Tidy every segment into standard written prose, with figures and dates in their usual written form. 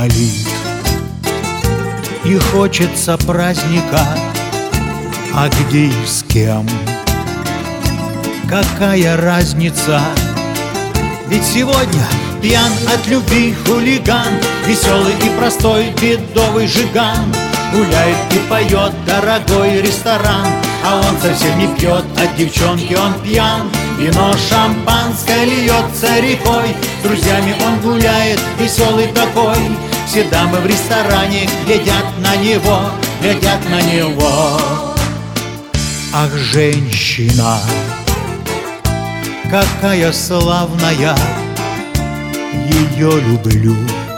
болит и хочется праздника. А где и с кем? Какая разница? Ведь сегодня пьян от любви хулиган, веселый и простой бедовый жиган. Гуляет и поет дорогой ресторан, а он совсем не пьет, от девчонки он пьян. Вино шампанское льется рекой, с друзьями он гуляет, веселый такой. Все дамы в ресторане глядят на него, глядят на него. Ах, женщина, какая славная, ее люблю.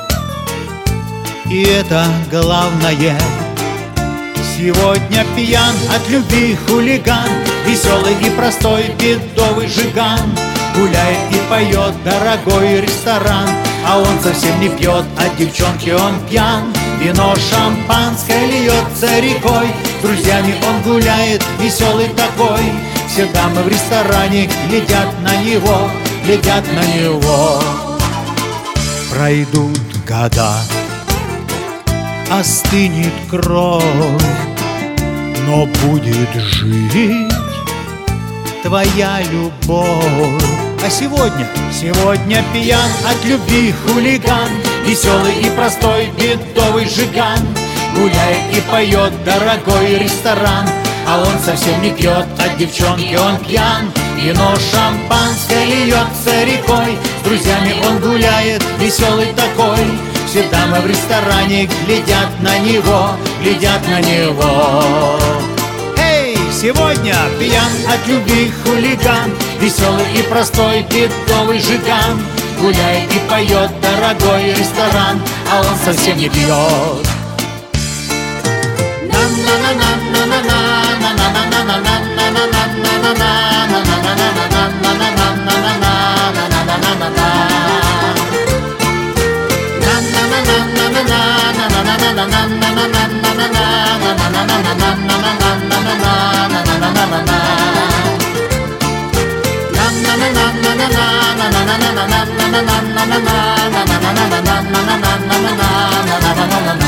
И это главное. Сегодня пьян от любви хулиган, веселый и простой бедовый жиган. Гуляет и поет дорогой ресторан, а он совсем не пьет, от девчонки он пьян. Вино шампанское льется рекой, с друзьями он гуляет, веселый такой. Все дамы в ресторане глядят на него, глядят на него. Пройдут года, остынет кровь, но будет жить твоя любовь. А сегодня пьян от любви хулиган, веселый и простой бедовый жиган. Гуляет и поет дорогой ресторан, а он совсем не пьет, от девчонки он пьян. Вино шампанское льется рекой, с друзьями он гуляет, веселый такой. Все дамы в ресторане глядят на него, глядят на него. Эй, сегодня пьян от любви хулиган, веселый и простой бедовый жиган. Гуляет и поет дорогой ресторан, а он совсем не пьет. Na na na na na